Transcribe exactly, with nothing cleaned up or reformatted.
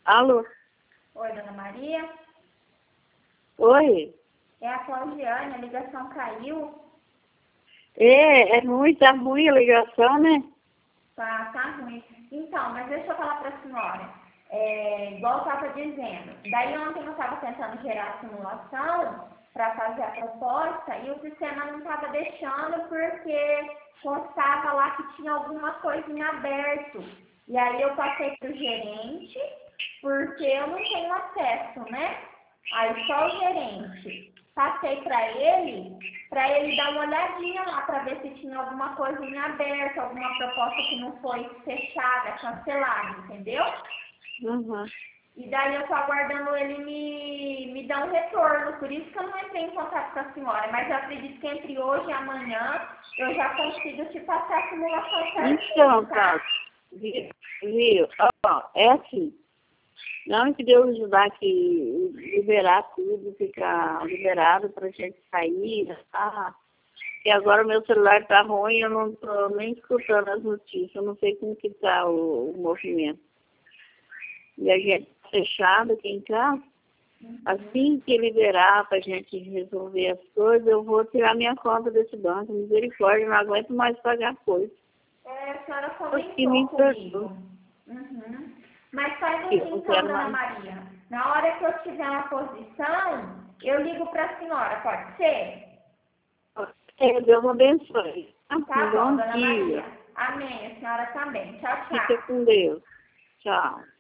Alô? Oi, dona Maria? Oi? É a Claudiane, a ligação caiu. É, é ruim, tá ruim a ligação, né? Tá, tá ruim. Então, mas deixa eu falar para a senhora. É, igual eu estava dizendo. Daí ontem eu estava tentando gerar a simulação para fazer a proposta e o sistema não estava deixando porque constava lá que tinha alguma coisa em aberto. E aí eu passei para o gerente, porque eu não tenho acesso, né? Aí só o gerente. Passei para ele, para ele dar uma olhadinha lá, para ver se tinha alguma coisa em aberto, alguma proposta que não foi fechada, cancelada, entendeu? Uhum. E daí eu estou aguardando ele me, me dar um retorno, por isso que eu não entrei em contato com a senhora, mas eu acredito que entre hoje e amanhã eu já consigo te passar a simulação certinha, Então, tá? Cláudio, viu? viu? Ó, é assim, não que Deus ajudar que liberar tudo, ficar liberado pra gente sair, tá? E agora o meu celular tá ruim, eu não tô nem escutando as notícias, eu não sei como que tá o, o movimento. E a gente tá fechado aqui em casa. Assim que liberar pra gente resolver as coisas, eu vou tirar minha conta desse banco. Misericórdia, eu não aguento mais pagar coisa. É, a senhora Que me comentou perdoe. comigo. Uhum. Mas faz Eu assim não então, quero dona mais. Maria. Na hora que eu tiver uma posição, eu ligo para a senhora, pode ser? É, Deus abençoe. Tá Um bom, bom dona dia. Maria. Amém. A senhora também. Tchau, Fica tchau. com Deus. Tchau.